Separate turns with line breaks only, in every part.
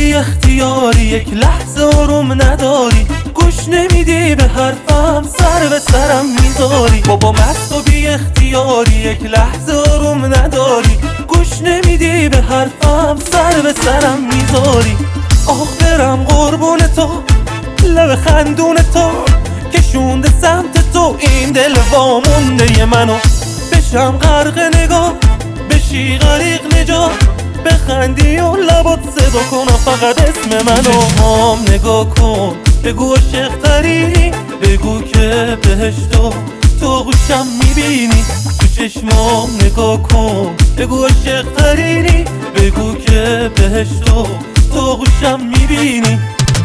بی اختیاری یک لحظه آروم نداری، گوش نمیدی به حرفم سر به سرم میذاری. بابا مست و بی اختیاری یک لحظه آروم نداری، گوش نمیدی به حرفم سر به سرم میذاری. آخ برم قربون تو، لب خندون تو کشونده سمت تو، این دل وامونده منو. بشم غرق نگاه، بشی غریق نجات، بخندی و لبات صدا کن فقط اسم منو. چشمام نگاه کن، بگو عاشق تری، بگو که بهشتو تو گوشم میبینی. تو چشمام نگاه کن، بگو عاشق تری، بگو که بهشتو تو گوشم میبینی.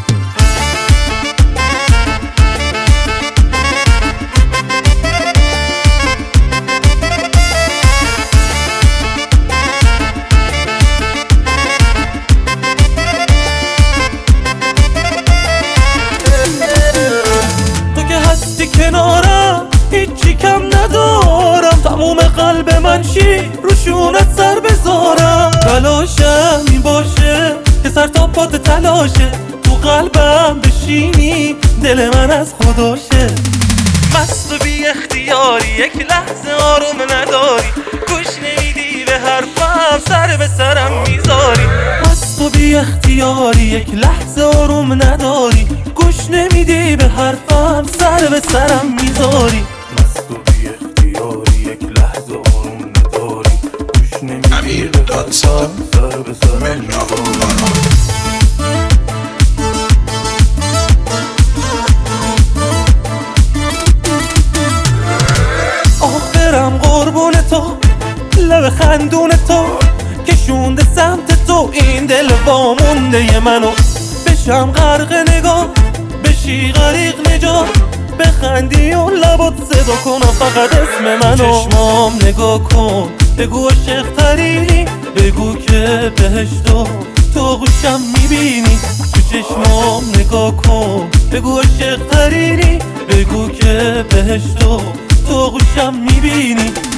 کنارم هیچی کم ندارم، تموم قلب من چی روشونت سر بذارم. تلاشم این باشه که سر تا پات تلاشه، تو قلبم بشینی دل من از خداشه. مست و بی اختیاری یک لحظه آروم نداری، گوش نمیدی به حرفم سر به سرم میذاری. مست و بی اختیاری یک لحظه آروم نداری، گوش نمیدی به حرفم سر به سرم میذاری.
مست و بی اختیاری یک لحظه آروم نداری، گوش نمیدی به حرفم سر به سرم میذاری.
برم قربون تو، لب خندون تو کشونده سمت تو، این دل وامونده منو. بشم غرق نگاه، بشی غریق نجات، بخندی و لبات صدا کن فقط اسم منو. چشمام نگاه کن، بگو عاشق تری، بگو که بهشتو تو گوشم میبینی. تو چشمام نگاه کن، بگو عاشق تری، بگو که بهشتو تو گوشم میبینی.